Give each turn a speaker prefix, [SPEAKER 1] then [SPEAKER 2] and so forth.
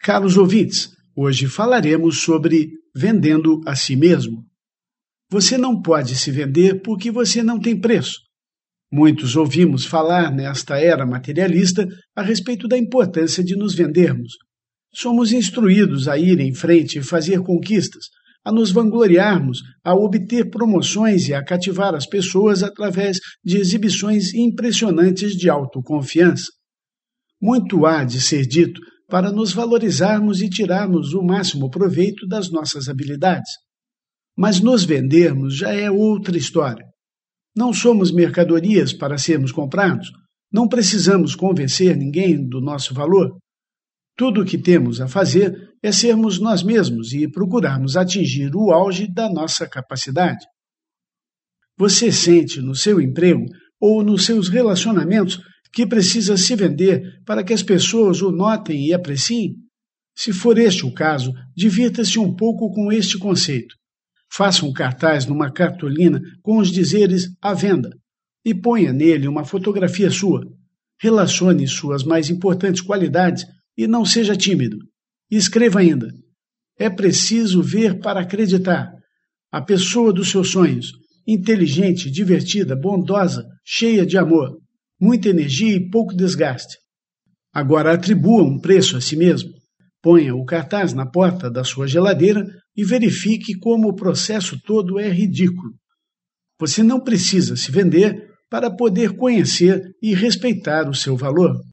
[SPEAKER 1] Caros ouvintes, hoje falaremos sobre vendendo a si mesmo. Você não pode se vender porque você não tem preço. Muitos ouvimos falar nesta era materialista a respeito da importância de nos vendermos. Somos instruídos a ir em frente e fazer conquistas, a nos vangloriarmos, a obter promoções e a cativar as pessoas através de exibições impressionantes de autoconfiança. Muito há de ser dito para nos valorizarmos e tirarmos o máximo proveito das nossas habilidades. Mas nos vendermos já é outra história. Não somos mercadorias para sermos comprados, não precisamos convencer ninguém do nosso valor. Tudo o que temos a fazer é sermos nós mesmos e procurarmos atingir o auge da nossa capacidade. Você sente no seu emprego ou nos seus relacionamentos que precisa se vender para que as pessoas o notem e apreciem? Se for este o caso, divirta-se um pouco com este conceito. Faça um cartaz numa cartolina com os dizeres à venda e ponha nele uma fotografia sua. Relacione suas mais importantes qualidades e não seja tímido. E escreva ainda: é preciso ver para acreditar. A pessoa dos seus sonhos, inteligente, divertida, bondosa, cheia de amor, muita energia e pouco desgaste. Agora atribua um preço a si mesmo. Ponha o cartaz na porta da sua geladeira e verifique como o processo todo é ridículo. Você não precisa se vender para poder conhecer e respeitar o seu valor.